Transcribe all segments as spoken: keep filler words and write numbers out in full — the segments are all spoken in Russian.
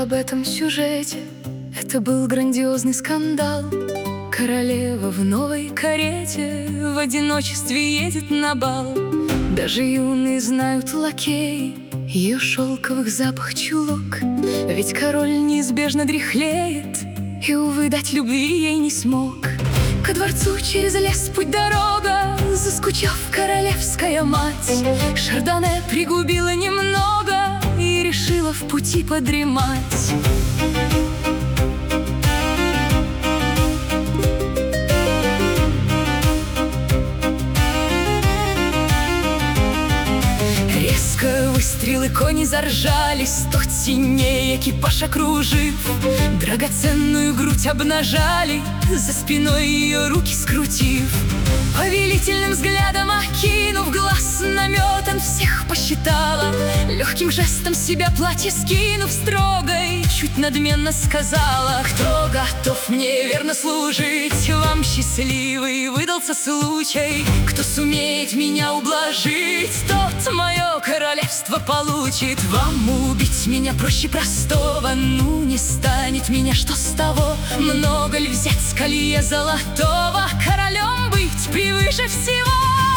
об этом сюжете. Это был грандиозный скандал. Королева в новой карете в одиночестве едет на бал. Даже юные знают лакеи ее шелковых запах чулок. Ведь король неизбежно дряхлеет, и, увы, дать любви ей не смог. Ко дворцу через лес путь дорога, заскучав, королевская мать Шардоне пригубила немного и решила в пути подремать. Резко выстрелы, кони заржали, сто теней экипаж окружив, драгоценную грудь обнажали, за спиной ее руки скрутив. Повелительным взглядом окинув глаз наметан, всех посчитала. Легким жестом себя платье скинув, строго и чуть надменно сказала: кто готов мне верно служить, вам счастливый выдался случай. Кто сумеет меня ублажить, тот мое королевство получит. Вам убить меня проще простого, ну не станет меня, что с того? Много ли взять с колье золотого, королем быть превыше всего?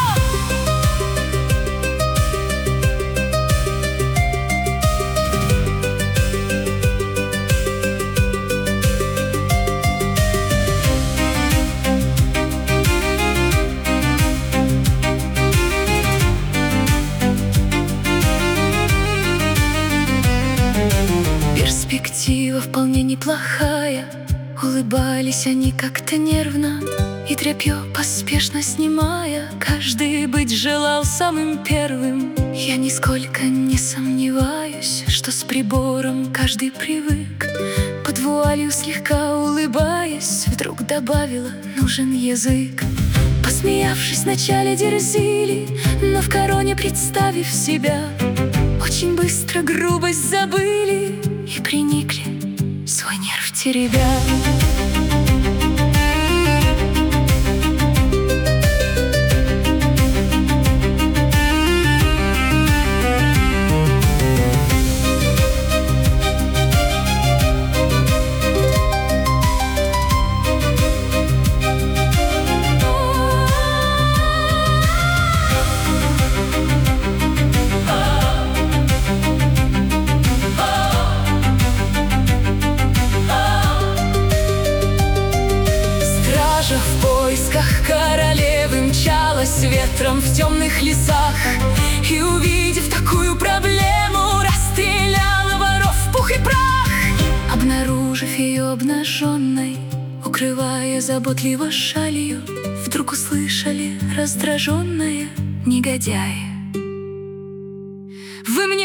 Перспектива вполне неплохая. Улыбались они как-то нервно, и тряпье поспешно снимая, каждый быть желал самым первым. Я нисколько не сомневаюсь, что с прибором каждый привык. Под вуалью слегка улыбаясь, вдруг добавила: нужен язык. Посмеявшись, вначале дерзили, но в короне представив себя, очень быстро грубость забыли и приникли, свой нерв теребя. В поисках королевы мчалась ветром в темных лесах, и, увидев такую проблему, расстреляла воров в пух и прах. Обнаружив ее обнаженной, укрывая заботливо шалью, вдруг услышали раздраженное: негодяи, вы мне